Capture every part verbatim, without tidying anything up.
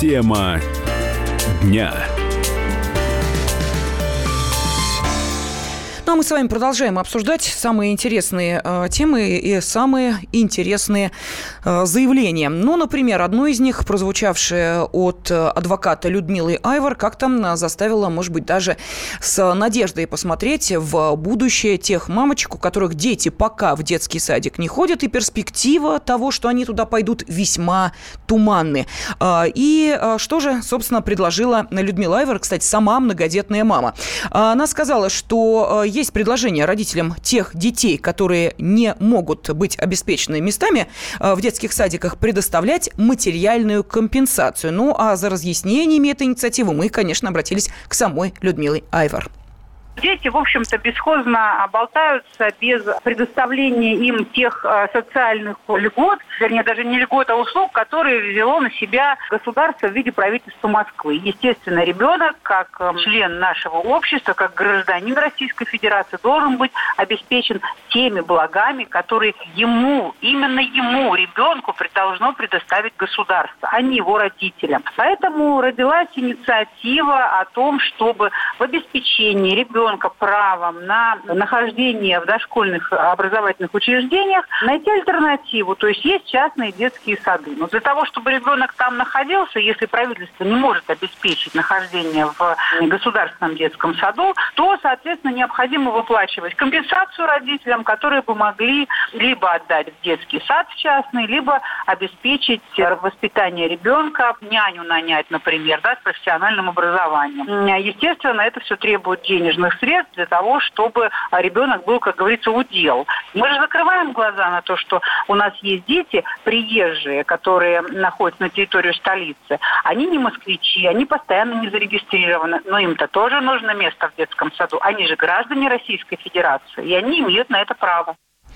Тема дня. Ну, а мы с вами продолжаем обсуждать самые интересные э, темы и самые интересные э, заявления. Ну, например, одно из них, прозвучавшее от э, адвоката Людмилы Айвар, как-то э, заставило, может быть, даже с надеждой посмотреть в будущее тех мамочек, у которых дети пока в детский садик не ходят, и перспектива того, что они туда пойдут, весьма туманны. Э, и э, что же, собственно, предложила Людмила Айвар, кстати, сама многодетная мама. Она сказала, что э, есть предложение родителям тех детей, которые не могут быть обеспечены местами в детских садиках, предоставлять материальную компенсацию. Ну, а за разъяснениями этой инициативы мы, конечно, обратились к самой Людмиле Айвар. Дети, в общем-то, бесхозно болтаются без предоставления им тех э, социальных льгот, вернее, даже не льгот, а услуг, которые взяло на себя государство в виде правительства Москвы. Естественно, ребенок, как э, член нашего общества, как гражданин Российской Федерации, должен быть обеспечен теми благами, которые ему, именно ему, ребенку, должно предоставить государство, а не его родителям. Поэтому родилась инициатива о том, чтобы в обеспечении ребенка правом на нахождение в дошкольных образовательных учреждениях найти альтернативу. То есть есть частные детские сады. Но для того, чтобы ребенок там находился, если правительство не может обеспечить нахождение в государственном детском саду, то, соответственно, необходимо выплачивать компенсацию родителям, которые бы могли либо отдать в детский сад в частный, либо обеспечить воспитание ребенка, няню нанять, например, да, с профессиональным образованием. Естественно, это все требует денежных средств для того, чтобы ребенок был, как говорится, удел. Мы же закрываем глаза на то, что у нас есть дети приезжие, которые находятся на территории столицы. Они не москвичи, они постоянно не зарегистрированы, но им-то тоже нужно место в детском саду. Они же граждане Российской Федерации, и они имеют на это право.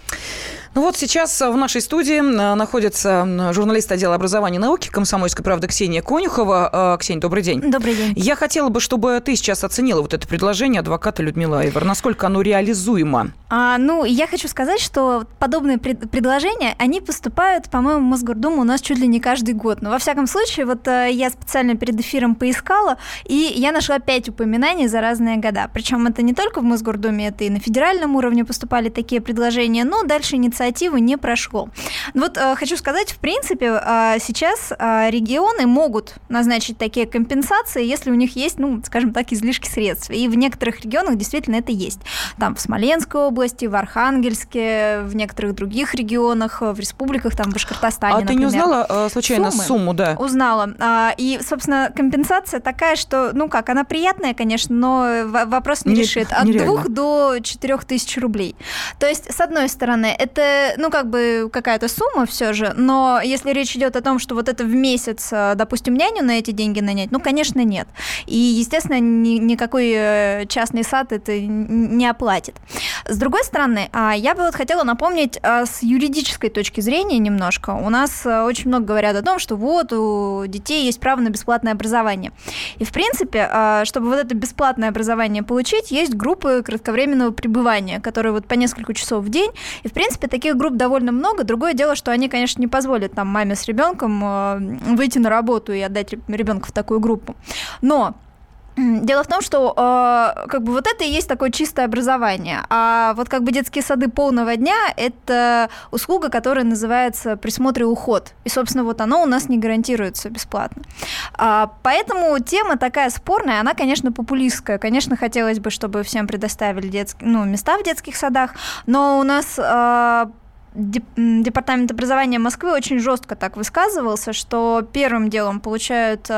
Ну вот сейчас в нашей студии находится журналист отдела образования и науки «Комсомольской правды» Ксения Конюхова. Ксения, добрый день. Добрый день. Я хотела бы, чтобы ты сейчас оценила вот это предложение адвоката Людмилы Айвар. Насколько оно реализуемо? А, ну, я хочу сказать, что подобные пред- предложения, они поступают, по-моему, в Мосгордуму у нас чуть ли не каждый год. Но, во всяком случае, вот э, я специально перед эфиром поискала, и я нашла пять упоминаний за разные года. Причем это не только в Мосгордуме, это и на федеральном уровне поступали такие предложения, но дальше инициатива не прошло. Вот э, хочу сказать, в принципе, э, сейчас э, регионы могут назначить такие компенсации, если у них есть, ну, скажем так, излишки средств. И в некоторых регионах действительно это есть. Там в Смоленской области, в Архангельске, в некоторых других регионах, в республиках, там в Башкортостане, а например. А ты не узнала э, случайно суммы? сумму, да? Узнала. А, и, собственно, компенсация такая, что, ну как, она приятная, конечно, но вопрос не, не решит. От нереально. двух до четырех тысяч рублей. То есть, с одной стороны, это ну, как бы какая-то сумма все же, но если речь идет о том, что вот это в месяц, допустим, няню на эти деньги нанять, ну, конечно, нет. И, естественно, ни, никакой частный сад это не оплатит. С другой стороны, я бы вот хотела напомнить с юридической точки зрения немножко. У нас очень много говорят о том, что вот у детей есть право на бесплатное образование. И, в принципе, чтобы вот это бесплатное образование получить, есть группы кратковременного пребывания, которые вот по несколько часов в день. И, в принципе, таких групп довольно много. Другое дело, что они, конечно, не позволят там маме с ребенком выйти на работу и отдать ребенка в такую группу. Но дело в том, что э, как бы вот это и есть такое чистое образование. А вот как бы детские сады полного дня – это услуга, которая называется присмотр и уход. И, собственно, вот оно у нас не гарантируется бесплатно. А, поэтому тема такая спорная, она, конечно, популистская. Конечно, хотелось бы, чтобы всем предоставили детские, ну, места в детских садах, но у нас… Э, Департамент образования Москвы очень жестко так высказывался, что первым делом получают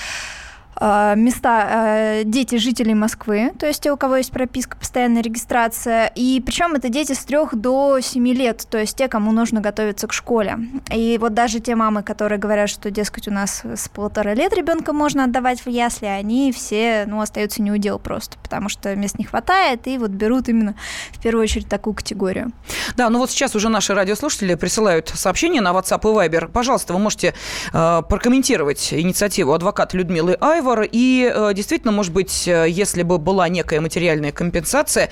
места дети жителей Москвы, то есть те, у кого есть прописка, постоянная регистрация, и причем это дети с трех до семи лет, то есть те, кому нужно готовиться к школе. И вот даже те мамы, которые говорят, что, дескать, у нас с полутора лет ребенка можно отдавать в ясли, они все, ну, остаются не у дел просто, потому что мест не хватает, и вот берут именно в первую очередь такую категорию. Да, ну вот сейчас уже наши радиослушатели присылают сообщения на WhatsApp и Viber. Пожалуйста, вы можете э, прокомментировать инициативу адвоката Людмилы Айвар. Айвар. И действительно, может быть, если бы была некая материальная компенсация,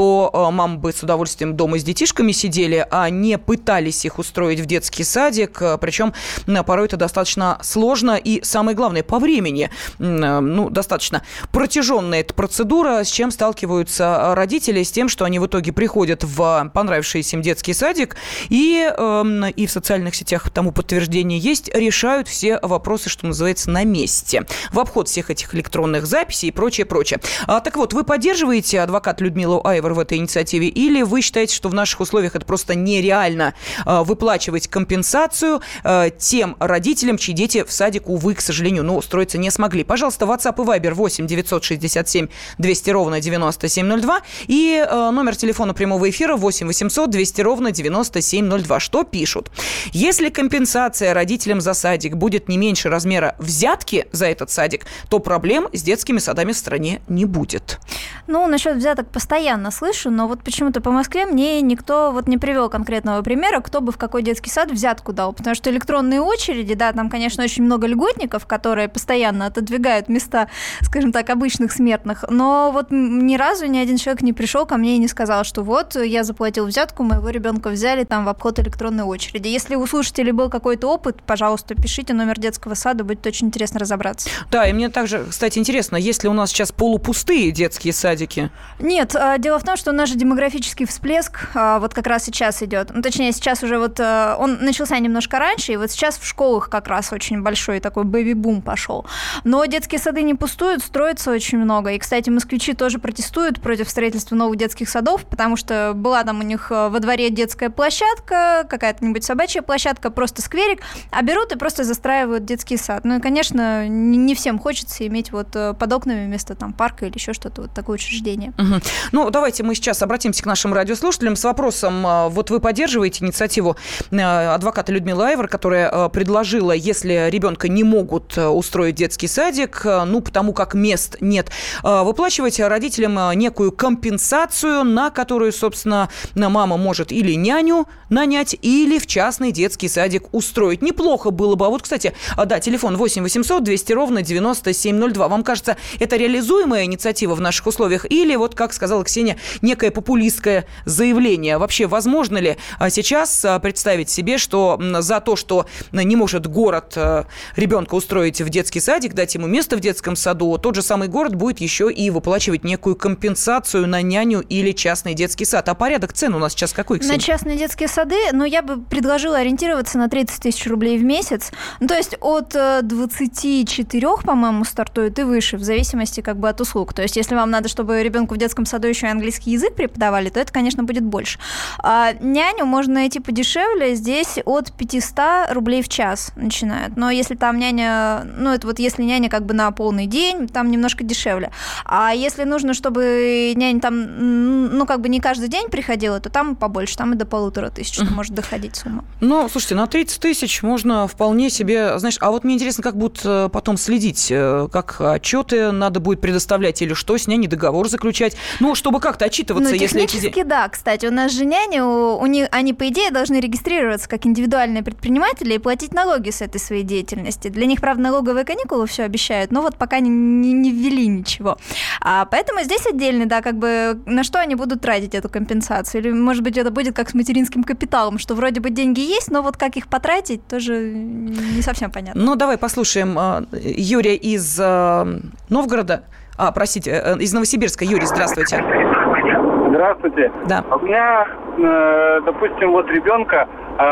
то мамы бы с удовольствием дома с детишками сидели, а не пытались их устроить в детский садик. Причем порой это достаточно сложно и, самое главное, по времени. Ну, достаточно протяженная эта процедура, с чем сталкиваются родители, с тем, что они в итоге приходят в понравившийся им детский садик и, э, и в социальных сетях тому подтверждение есть, решают все вопросы, что называется, на месте, в обход всех этих электронных записей и прочее, прочее. А, так вот, вы поддерживаете адвокат Людмилу Айвар в этой инициативе или вы считаете, что в наших условиях это просто нереально э, выплачивать компенсацию э, тем родителям, чьи дети в садик, увы, к сожалению, ну, устроиться не смогли? Пожалуйста, WhatsApp и Viber восемь девятьсот шестьдесят семь двести ровно девяносто семь ноль два и э, номер телефона прямого эфира восемь восемьсот двести ровно девяносто семь ноль два. Что пишут? Если компенсация родителям за садик будет не меньше размера взятки за этот садик, то проблем с детскими садами в стране не будет. Ну, насчет взяток постоянно слышу, но вот почему-то по Москве мне никто вот не привел конкретного примера, кто бы в какой детский сад взятку дал, потому что электронные очереди, да, там, конечно, очень много льготников, которые постоянно отодвигают места, скажем так, обычных смертных, но вот ни разу ни один человек не пришел ко мне и не сказал, что вот я заплатил взятку, моего ребенка взяли там в обход электронной очереди. Если у слушателей был какой-то опыт, пожалуйста, пишите номер детского сада, будет очень интересно разобраться. Да, и мне также, кстати, интересно, есть ли у нас сейчас полупустые детские садики? Нет, дело в том, что у нас же демографический всплеск вот как раз сейчас идет. Ну, точнее, сейчас уже вот он начался немножко раньше, и вот сейчас в школах как раз очень большой такой бэби-бум пошел. Но детские сады не пустуют, строится очень много. И, кстати, москвичи тоже протестуют против строительства новых детских садов, потому что была там у них во дворе детская площадка, какая-то-нибудь собачья площадка, просто скверик, а берут и просто застраивают детский сад. Ну и, конечно, не всем хочется иметь вот под окнами вместо там парка или еще что-то, вот такое учреждение. Угу. Ну, давайте мы сейчас обратимся к нашим радиослушателям с вопросом. Вот вы поддерживаете инициативу адвоката Людмилы Айвар, которая предложила, если ребенка не могут устроить детский садик, ну, потому как мест нет, выплачивать родителям некую компенсацию, на которую, собственно, мама может или няню нанять, или в частный детский садик устроить. Неплохо было бы. А вот, кстати, да, телефон восемь восемьсот двести ровно девяносто семь ноль два. Вам кажется, это реализуемая инициатива в наших условиях? Или, вот, как сказала Ксения, некое популистское заявление? Вообще, возможно ли сейчас представить себе, что за то, что не может город ребенка устроить в детский садик, дать ему место в детском саду, тот же самый город будет еще и выплачивать некую компенсацию на няню или частный детский сад? А порядок цен у нас сейчас какой, Ксения? На частные детские сады, ну, я бы предложила ориентироваться на тридцать тысяч рублей в месяц. Ну, то есть от двадцати четырёх, по-моему, стартует и выше, в зависимости как бы от услуг. То есть если вам надо, чтобы ребенку в детском саду еще и английский язык преподавали, то это, конечно, будет больше. А няню можно найти подешевле, здесь от пятьсот рублей в час начинают. Но если там няня, ну, это вот если няня как бы на полный день, там немножко дешевле. А если нужно, чтобы няня там, ну, как бы не каждый день приходила, то там побольше, там и до полутора тысяч mm-hmm. может доходить сумма. Ну, слушайте, на тридцать тысяч можно вполне себе, знаешь, а вот мне интересно, как будут потом следить, как отчеты надо будет предоставлять или что, с няней договор заключать, ну, чтобы как-то отчитываться, ну, если... технически, да, кстати, у нас же няни, у, у них, они, по идее, должны регистрироваться как индивидуальные предприниматели и платить налоги с этой своей деятельности. Для них, правда, налоговые каникулы все обещают, но вот пока не, не, не ввели ничего. А поэтому здесь отдельно, да, как бы на что они будут тратить эту компенсацию? Или, может быть, это будет как с материнским капиталом, что вроде бы деньги есть, но вот как их потратить, тоже не совсем понятно. Ну, давай послушаем Юрия из Новгорода. А, простите, из Новосибирска. Юрий, здравствуйте. Здравствуйте. Да. У меня, допустим, вот ребенка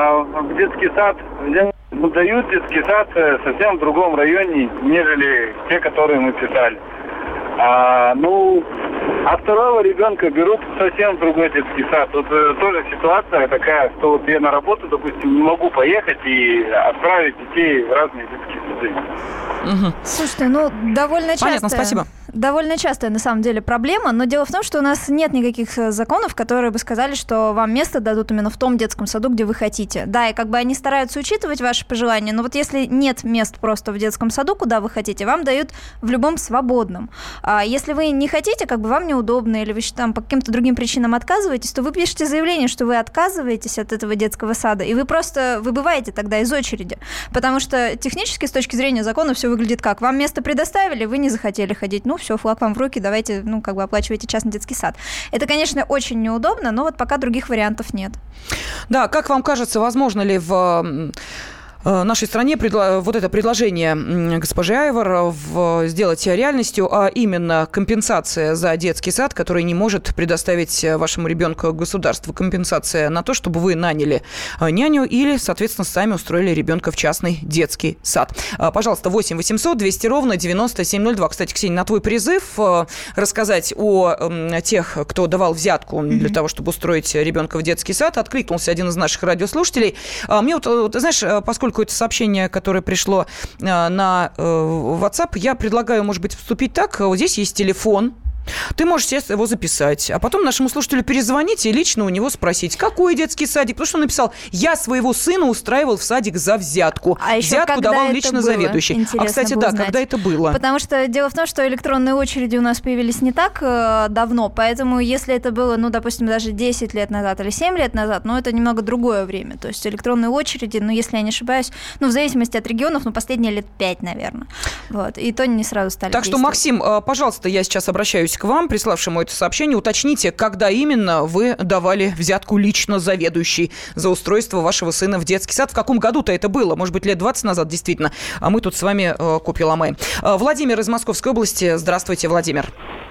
в детский сад дают детский сад совсем в другом районе, нежели те, которые мы писали. А, ну, а второго ребенка берут совсем в другой детский сад. Тут э, тоже ситуация такая, что вот я на работу, допустим, не могу поехать и отправить детей в разные детские сады. Угу. Слушайте, ну, довольно часто... Понятно, спасибо. Довольно частая, на самом деле, проблема, но дело в том, что у нас нет никаких законов, которые бы сказали, что вам место дадут именно в том детском саду, где вы хотите. Да, и как бы они стараются учитывать ваши пожелания, но вот если нет мест просто в детском саду, куда вы хотите, вам дают в любом свободном. А если вы не хотите, как бы вам не неудобно, или вы там по каким-то другим причинам отказываетесь, то вы пишете заявление, что вы отказываетесь от этого детского сада, и вы просто выбываете тогда из очереди. Потому что технически, с точки зрения закона, все выглядит как? Вам место предоставили, вы не захотели ходить, ну все, флаг вам в руки, давайте, ну, как бы оплачивайте частный детский сад. Это, конечно, очень неудобно, но вот пока других вариантов нет. Да, как вам кажется, возможно ли в нашей стране предло... вот это предложение госпожи Айвар в... сделать реальностью, а именно компенсация за детский сад, который не может предоставить вашему ребенку государство, компенсация на то, чтобы вы наняли няню или, соответственно, сами устроили ребенка в частный детский сад. Пожалуйста, восемь восемьсот двести ровно девяносто семь ноль два. Кстати, Ксения, на твой призыв рассказать о тех, кто давал взятку для mm-hmm. того, чтобы устроить ребенка в детский сад, откликнулся один из наших радиослушателей. Мне вот, ты знаешь, поскольку Поскольку это сообщение, которое пришло на WhatsApp, я предлагаю, может быть, вступить так. Вот здесь есть телефон. Ты можешь себе его записать, а потом нашему слушателю перезвонить и лично у него спросить, какой детский садик. Потому что он написал, я своего сына устраивал в садик за взятку. А еще взятку давал лично заведующий. Интересно, а, кстати, да, узнать. Когда это было? Потому что дело в том, что электронные очереди у нас появились не так э, давно, поэтому если это было, ну, допустим, даже десять лет назад или семь лет назад, ну, это немного другое время. То есть электронные очереди, ну, если я не ошибаюсь, ну, в зависимости от регионов, ну, последние лет пять, наверное. Вот. И то не сразу стали Так действовать. что, Максим, пожалуйста, я сейчас обращаюсь к вам, приславшему это сообщение, уточните, когда именно вы давали взятку лично заведующей за устройство вашего сына в детский сад. В каком году-то это было? Может быть, лет двадцать назад, действительно. А мы тут с вами э, копья ломаем. Э, Владимир из Московской области. Здравствуйте, Владимир.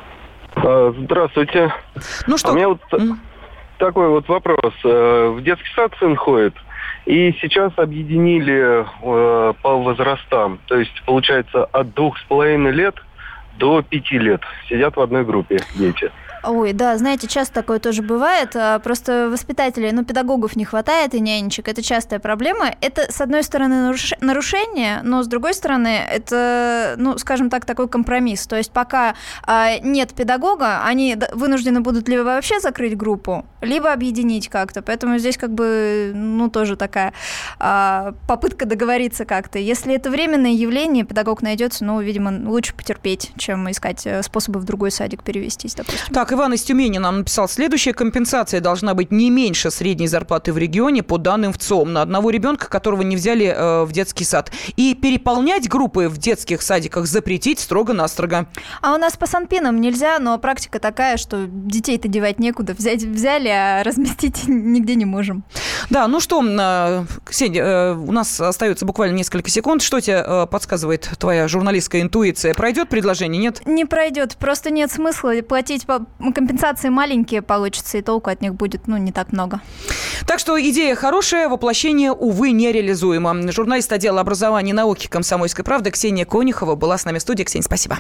Здравствуйте. Ну что? А у меня вот mm. такой вот вопрос. В детский сад сын ходит, и сейчас объединили э, по возрастам. То есть, получается, от двух с половиной лет до пяти лет сидят в одной группе дети. Ой, да, знаете, часто такое тоже бывает. Просто воспитателей, ну, педагогов не хватает и нянечек. Это частая проблема. Это, с одной стороны, нарушение, но, с другой стороны, это, ну, скажем так, такой компромисс. То есть пока а, нет педагога, они вынуждены будут либо вообще закрыть группу, либо объединить как-то. Поэтому здесь как бы, ну, тоже такая а, попытка договориться как-то. Если это временное явление, педагог найдется, ну, видимо, лучше потерпеть, чем искать способы в другой садик перевестись, допустим. Так, Иван из Тюмени нам написал, следующая компенсация должна быть не меньше средней зарплаты в регионе по данным ВЦИОМ на одного ребенка, которого не взяли э, в детский сад. И переполнять группы в детских садиках запретить строго-настрого. А у нас по санпинам нельзя, но практика такая, что детей-то девать некуда. Взять взяли, а разместить нигде не можем. Да, ну что, э, Ксения, э, у нас остается буквально несколько секунд. Что тебе э, подсказывает твоя журналистская интуиция? Пройдет предложение, нет? Не пройдет, просто нет смысла платить по... Компенсации маленькие получатся, и толку от них будет, ну, не так много. Так что идея хорошая, воплощение, увы, нереализуемо. Журналист отдела образования и науки «Комсомольской правды» Ксения Конюхова была с нами в студии. Ксения, спасибо.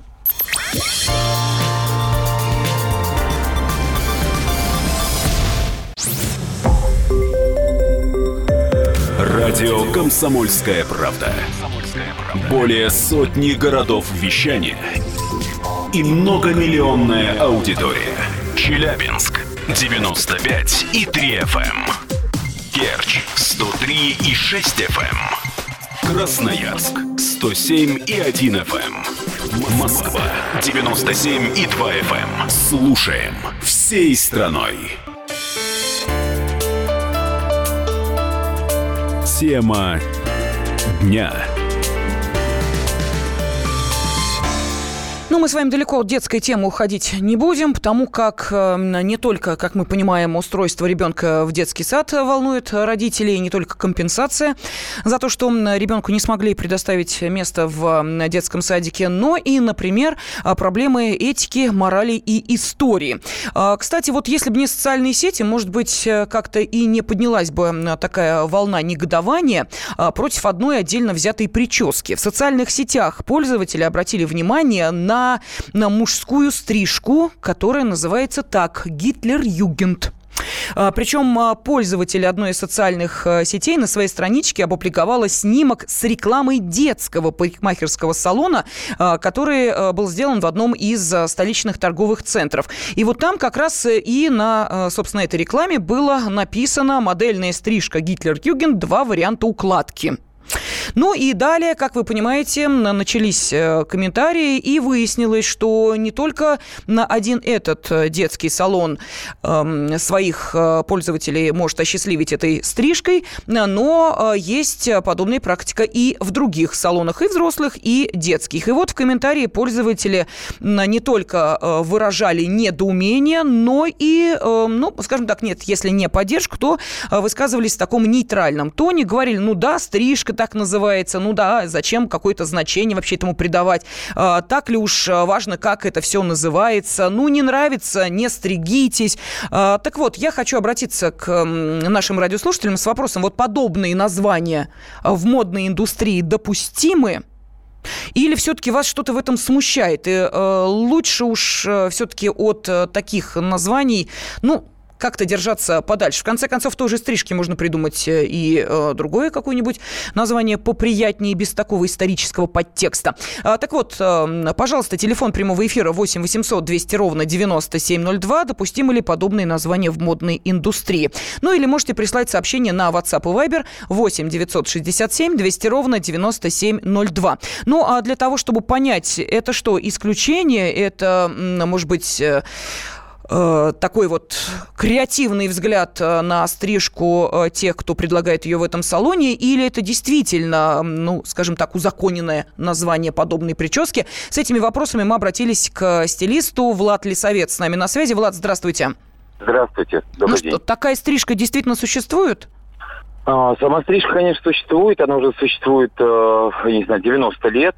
Радио «Комсомольская правда». Более сотни городов вещания и многомиллионная аудитория. Челябинск девяносто пять и три эф эм. Керчь сто три и шесть эф эм. Красноярск сто семь и один эф эм. Москва девяносто семь и два эф эм. Слушаем всей страной. Тема дня. Ну, мы с вами далеко от детской темы уходить не будем, потому как э, не только, как мы понимаем, устройство ребенка в детский сад волнует родителей, не только компенсация за то, что ребенку не смогли предоставить место в детском садике, но и, например, проблемы этики, морали и истории. Кстати, вот если бы не социальные сети, может быть, как-то и не поднялась бы такая волна негодования против одной отдельно взятой прически. В социальных сетях пользователи обратили внимание на на мужскую стрижку, которая называется так – «Гитлер-Югенд». Причем пользователь одной из социальных сетей на своей страничке опубликовала снимок с рекламой детского парикмахерского салона, который был сделан в одном из столичных торговых центров. И вот там как раз и на, собственно, этой рекламе было написано «Модельная стрижка Гитлер-Югенд. Два варианта укладки». Ну и далее, как вы понимаете, начались комментарии, и выяснилось, что не только на один этот детский салон э, своих пользователей может осчастливить этой стрижкой, но есть подобная практика и в других салонах, и взрослых, и детских. И вот в комментарии пользователи не только выражали недоумение, но и, ну, скажем так, нет, если не поддержку, то высказывались в таком нейтральном тоне, говорили, ну да, стрижка так называется, ну да, зачем какое-то значение вообще этому придавать, так ли уж важно, как это все называется, ну не нравится, не стригитесь. Так вот, я хочу обратиться к нашим радиослушателям с вопросом, вот подобные названия в модной индустрии допустимы? Или все-таки вас что-то в этом смущает? И э, лучше уж э, все-таки от э, таких названий, ну, как-то держаться подальше. В конце концов, в той же стрижке можно придумать и э, другое какое-нибудь название поприятнее, без такого исторического подтекста. А, так вот, э, пожалуйста, телефон прямого эфира восемь восемьсот двести ровно девяносто семь ноль два. Допустимы ли подобные названия в модной индустрии? Ну или можете прислать сообщение на WhatsApp и Viber восемь девятьсот шестьдесят семь двести ровно девяносто семь ноль два. Ну а для того, чтобы понять, это что, исключение, это, может быть... такой вот креативный взгляд на стрижку тех, кто предлагает ее в этом салоне, или это действительно, ну, скажем так, узаконенное название подобной прически? С этими вопросами мы обратились к стилисту. Влад Лисовец с нами на связи. Влад, здравствуйте. Здравствуйте. Добрый ну день. Что, такая стрижка действительно существует? А, сама стрижка, конечно, существует. Она уже существует, э, не знаю, девяносто лет,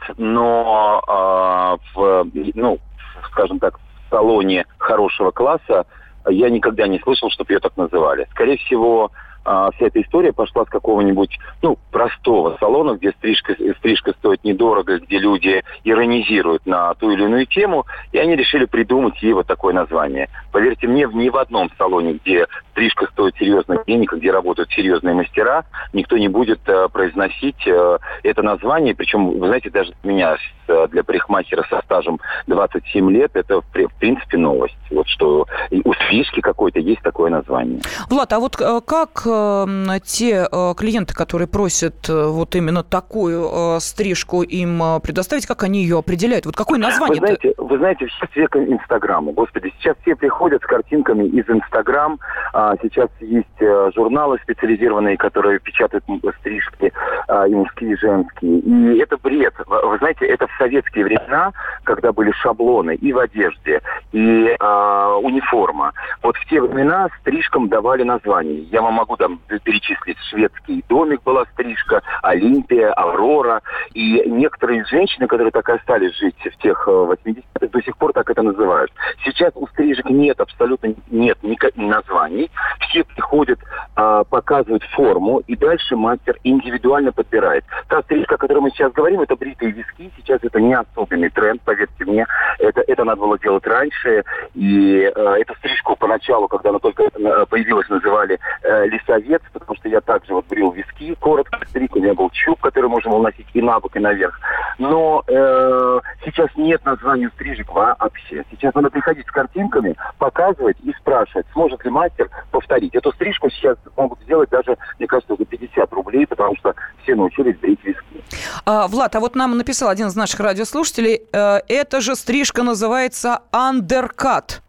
но, э, в, ну, скажем так, в салоне хорошего класса я никогда не слышал, чтобы ее так называли. Скорее всего, вся эта история пошла с какого-нибудь, ну, простого салона, где стрижка, стрижка стоит недорого, где люди иронизируют на ту или иную тему, и они решили придумать ей вот такое название. Поверьте мне, ни в одном салоне, где стрижка стоит серьезных денег, где работают серьезные мастера, никто не будет э, произносить э, это название. Причем, вы знаете, даже для меня, э, для парикмахера со стажем двадцать семь лет, это в, в принципе новость. Вот что у стрижки какой-то есть такое название. Влад, а вот э, как э, те э, клиенты, которые просят э, вот именно такую э, стрижку им э, предоставить, как они ее определяют? Вот какое название? Вы знаете, вы знаете, сейчас век Инстаграма. Господи, сейчас все приходят с картинками из Инстаграм. А, сейчас есть а, журналы специализированные, которые печатают стрижки а, и мужские, и женские. И это бред. Вы знаете, это в советские времена, когда были шаблоны и в одежде, и а, униформа. Вот в те времена стрижкам давали названия. Я вам могу там перечислить: «Шведский домик» была стрижка, «Олимпия», «Аврора». И некоторые женщины, которые так и остались жить в тех восьмидесятых, до сих пор так это называют. Сейчас у стрижек нет, абсолютно нет никаких названий. Все приходят, а, показывают форму, и дальше мастер индивидуально подбирает. Та стрижка, о которой мы сейчас говорим, это бритые виски. Сейчас это не особенный тренд, поверьте мне. Это, это надо было делать раньше. И а, эту стрижку поначалу, когда она только появилась, называли а, лисовец, потому что я также вот брил виски, коротко стриг, у меня был чуб, который можно было носить и на бок, и наверх. Но э, сейчас нет названия стрижек вообще. Сейчас надо приходить с картинками, показывать и спрашивать, сможет ли мастер повторить. Эту стрижку сейчас могут сделать даже, мне кажется, за пятьдесят рублей, потому что все научились брить виски. А, Влад, а вот нам написал один из наших радиослушателей, э, эта же стрижка называется «андеркат».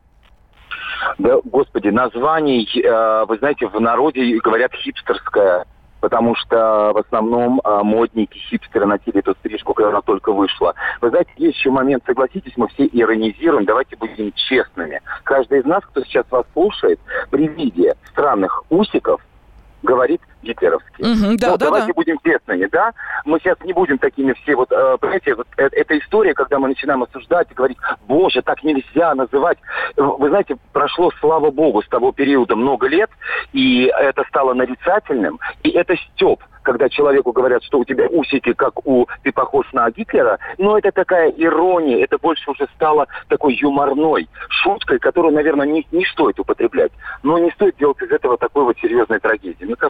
Да, господи, названий, э, вы знаете, в народе говорят «хипстерская», потому что в основном а, модники, хипстеры носили эту стрижку, когда она только вышла. Вы знаете, есть еще момент, согласитесь, мы все иронизируем, давайте будем честными. Каждый из нас, кто сейчас вас слушает, при виде странных усиков говорит гитлеровский. Угу, да, вот, да, давайте да. будем честными, да? Мы сейчас не будем такими все, вот, э, понимаете, вот э, эта история, когда мы начинаем осуждать и говорить, боже, так нельзя называть. Вы знаете, прошло, слава богу, с того периода много лет, и это стало нарицательным, и это стёб. Когда человеку говорят, что у тебя усики, как у... ты похож на Гитлера, но это такая ирония, это больше уже стало такой юморной шуткой, которую, наверное, не, не стоит употреблять. Но не стоит делать из этого такой вот серьезной трагедии. Мне кажется, хватает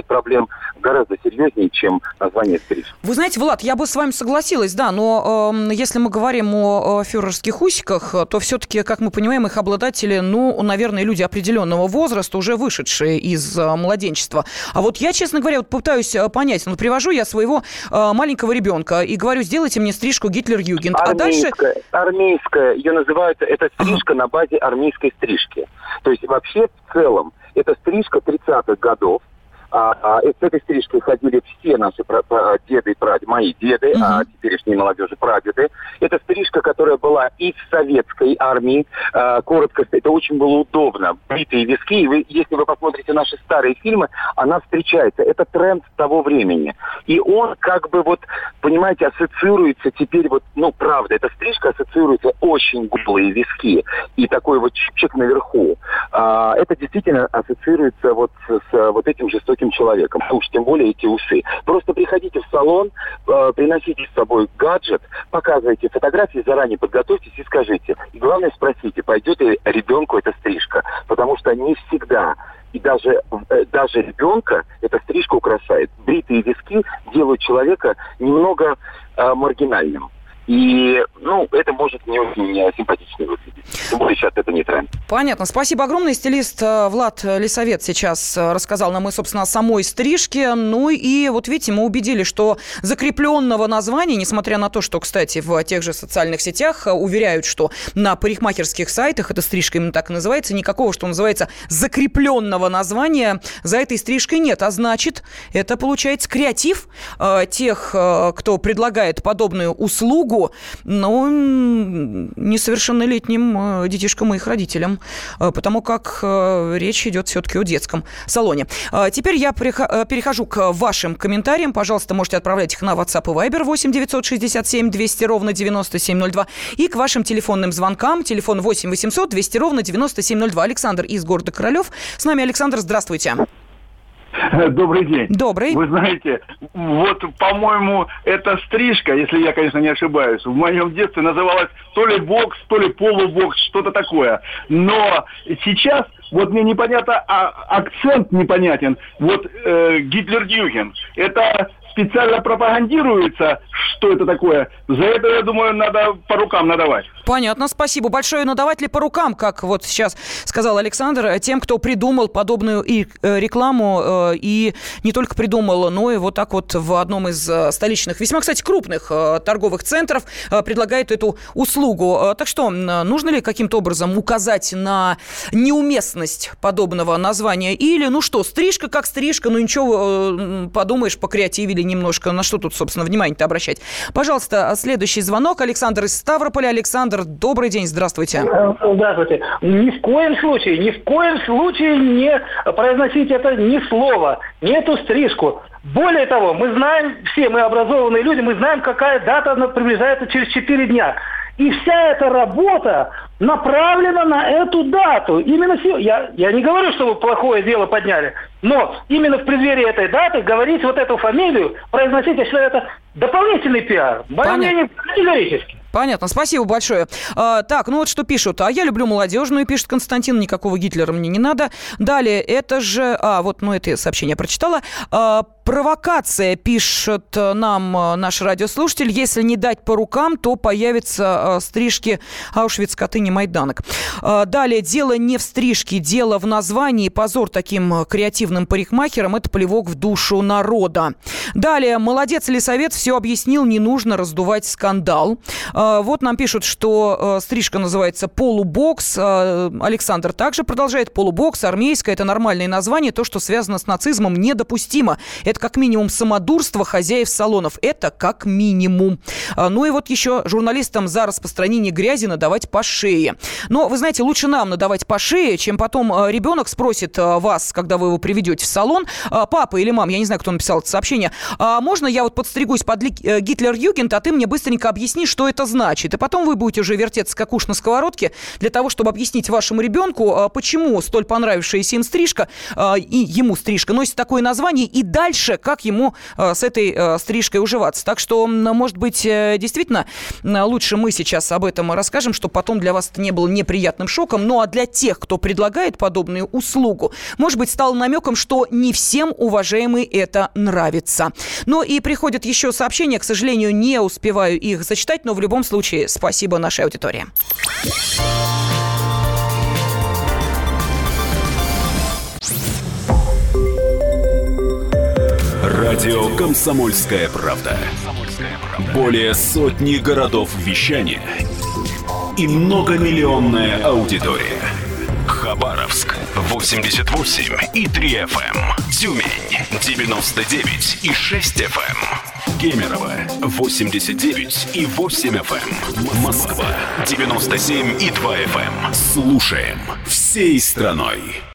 решает проблем гораздо серьезнее, чем название стрижки. Вы знаете, Влад, я бы с вами согласилась, да, но э, если мы говорим о, о фюрерских усиках, то все-таки, как мы понимаем, их обладатели, ну, наверное, люди определенного возраста, уже вышедшие из э, младенчества. А вот я, честно говоря, вот пытаюсь понять, ну, привожу я своего э, маленького ребенка и говорю, сделайте мне стрижку Гитлер-Югенд. А дальше... Армейская, ее называют, это стрижка на базе армейской стрижки. То есть вообще в целом это стрижка тридцатых годов. А, а, с этой стрижкой ходили все наши пра- пра- деды и прадеды, мои деды, uh-huh. а теперешней молодежи прадеды. Это стрижка, которая была и в советской армии. А, коротко, это очень было удобно. Бритые виски. И вы, если вы посмотрите наши старые фильмы, она встречается. Это тренд того времени. И он как бы вот, понимаете, ассоциируется теперь вот, ну, правда, эта стрижка ассоциируется очень голые виски и такой вот чипчик наверху. А, это действительно ассоциируется вот с, с вот этим жестоким человеком, уж тем более эти усы. Просто приходите в салон, э, приносите с собой гаджет, показывайте фотографии, заранее подготовьтесь и скажите. И главное спросите, пойдет ли ребенку эта стрижка. Потому что не всегда, и даже, э, даже ребенка эта стрижка украшает. Бритые виски делают человека немного э, маргинальным. И, ну, это может не очень симпатично выглядеть. Тем более сейчас это не тренд. Понятно. Спасибо огромное. Стилист Влад Лисовец сейчас рассказал нам и, собственно, о самой стрижке. Ну и вот видите, мы убедили, что закрепленного названия, несмотря на то, что, кстати, в тех же социальных сетях уверяют, что на парикмахерских сайтах эта стрижка именно так и называется, никакого, что называется, закрепленного названия за этой стрижкой нет. А значит, это получается креатив э, тех, э, кто предлагает подобную услугу, но несовершеннолетним детишкам и их родителям, потому как речь идет все-таки о детском салоне. Теперь я перехожу к вашим комментариям. Пожалуйста, можете отправлять их на WhatsApp и Viber восемь девятьсот шестьдесят семь двести ровно девяносто семь ноль два и к вашим телефонным звонкам. Телефон восемь восемьсот двести ровно девяносто семь ноль два. Александр из города Королев. С нами Александр, здравствуйте. Добрый день. Добрый. Вы знаете, вот, по-моему, эта стрижка, если я, конечно, не ошибаюсь, в моем детстве называлась то ли бокс, то ли полубокс, что-то такое. Но сейчас, вот мне непонятно, а акцент непонятен. Вот э, Гитлер-Югенд, это специально пропагандируется, что это такое. За это, я думаю, надо по рукам надавать. Понятно, спасибо большое. Надавать ли по рукам, как вот сейчас сказал Александр, тем, кто придумал подобную и рекламу, и не только придумал, но и вот так вот в одном из столичных, весьма, кстати, крупных торговых центров предлагает эту услугу. Так что, нужно ли каким-то образом указать на неуместность подобного названия? Или, ну что, стрижка как стрижка, ну ничего, подумаешь, покреативили немножко. На что тут, собственно, внимание-то обращать? Пожалуйста, следующий звонок. Александр из Ставрополя. Александр, добрый день, здравствуйте. Здравствуйте. Ни в коем случае, ни в коем случае не произносить это ни слова, ни эту стрижку. Более того, мы знаем, все мы образованные люди, мы знаем, какая дата приближается через четыре дня. И вся эта работа направлена на эту дату. Именно я, я не говорю, что вы плохое дело подняли, но именно в преддверии этой даты говорить вот эту фамилию, произносить, я считаю, это дополнительный пиар. Мое мнение категорически. Понятно, спасибо большое. А, так, ну вот что пишут. А я люблю молодежную, пишет Константин, никакого Гитлера мне не надо. Далее, это же... А, вот, ну это сообщение прочитала. А, провокация, пишет нам наш радиослушатель. Если не дать по рукам, то появятся а, стрижки Аушвиц, Катыни, Майданок. А, далее, дело не в стрижке, дело в названии. Позор таким креативным парикмахерам. Это плевок в душу народа. Далее, молодец Лисовец, все объяснил, не нужно раздувать скандал. Вот нам пишут, что стрижка называется полубокс. Александр также продолжает. Полубокс, армейская, это нормальное название. То, что связано с нацизмом, недопустимо. Это как минимум самодурство хозяев салонов. Это как минимум. Ну и вот еще журналистам за распространение грязи надавать по шее. Но, вы знаете, лучше нам надавать по шее, чем потом ребенок спросит вас, когда вы его приведете в салон, папа или мам, я не знаю, кто написал это сообщение, а можно я вот подстригусь под Гитлер-Югенд, а ты мне быстренько объясни, что это значит. И потом вы будете уже вертеться как уж на сковородке для того, чтобы объяснить вашему ребенку, почему столь понравившаяся им стрижка и ему стрижка носит такое название, и дальше дальше, как ему с этой стрижкой уживаться. Так что, может быть, действительно, лучше мы сейчас об этом расскажем, чтобы потом для вас это не было неприятным шоком. Ну, а для тех, кто предлагает подобную услугу, может быть, стало намеком, что не всем, уважаемый, это нравится. Ну, и приходят еще сообщения, к сожалению, не успеваю их зачитать, но в любом случае спасибо нашей аудитории. Радио «Комсомольская правда». Более сотни городов вещания и многомиллионная аудитория. Хабаровск восемьдесят восемь и три эф эм, Тюмень девяносто девять и шесть эф эм, Кемерово восемьдесят девять и восемь эф эм, Москва девяносто семь и два эф эм. Слушаем всей страной.